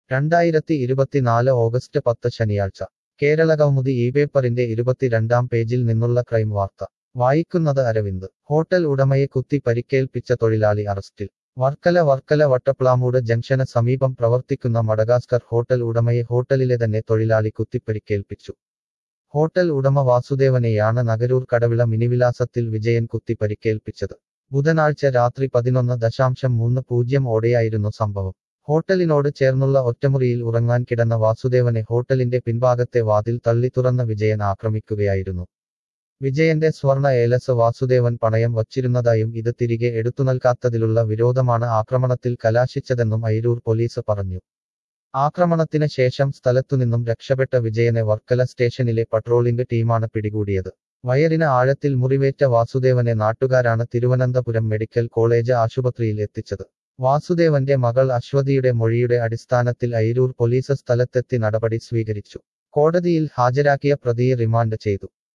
2024 August 10 ശനിയാഴ്ച കേരളകൗമുദി ഇപേപ്പറിന്റെ 22-ാം പേജിൽ നിന്നുള്ള ക്രൈം വാർത്ത വായിക്കുന്നത് അരവിന്ദ്. ഹോട്ടൽ ഉടമയെ കുത്തി പരിക്കേൽപ്പിച്ച തൊഴിലാളി അറസ്റ്റിൽ. വർക്കല വട്ടപ്ലാമൂട് ജംഗ്ഷന് സമീപം പ്രവർത്തിക്കുന്ന മഡഗാസ്കർ ഹോട്ടൽ ഉടമയെ ഹോട്ടലിലെ തന്നെ തൊഴിലാളി കുത്തിപ്പരിക്കേൽപ്പിച്ചു. ഹോട്ടൽ ഉടമ വാസുദേവനെയാണ് നഗരൂർ കടവിള മിനിവിലാസത്തിൽ വിജയൻ കുത്തി പരിക്കേൽപ്പിച്ചത്. ബുധനാഴ്ച രാത്രി 11:30 ഓടെയായിരുന്നു സംഭവം. ഹോട്ടലിനോട് ചേർന്നുള്ള ഒറ്റമുറിയിൽ ഉറങ്ങാൻ കിടന്ന വാസുദേവനെ ഹോട്ടലിന്റെ പിൻഭാഗത്തെ വാതിൽ തള്ളി തുറന്ന വിജയൻ ആക്രമിക്കുകയായിരുന്നു. വിജയന്റെ സ്വർണ ഏലസ് വാസുദേവൻ പണയം വച്ചിരുന്നതായും ഇത് തിരികെ എടുത്തുനൽകാത്തതിലുള്ള വിരോധമാണ് ആക്രമണത്തിൽ കലാശിച്ചതെന്നും അയിരൂർ പോലീസ് പറഞ്ഞു. ആക്രമണത്തിന് ശേഷം സ്ഥലത്തുനിന്നും രക്ഷപ്പെട്ട വിജയനെ വർക്കല സ്റ്റേഷനിലെ പട്രോളിംഗ് ടീമാണ് പിടികൂടിയത്. വയറിന് ആഴത്തിൽ മുറിവേറ്റ വാസുദേവനെ നാട്ടുകാരാണ് തിരുവനന്തപുരം മെഡിക്കൽ കോളേജ് ആശുപത്രിയിൽ എത്തിച്ചത്. വാസുദേവന്റെ മകൾ അശ്വതിയുടെ മൊഴിയുടെ അടിസ്ഥാനത്തിൽ അയിരൂർ പോലീസ് സ്ഥലത്തെത്തി നടപടി സ്വീകരിച്ചു. കോടതിയിൽ ഹാജരാക്കിയ പ്രതിയെ റിമാൻഡ് ചെയ്തു.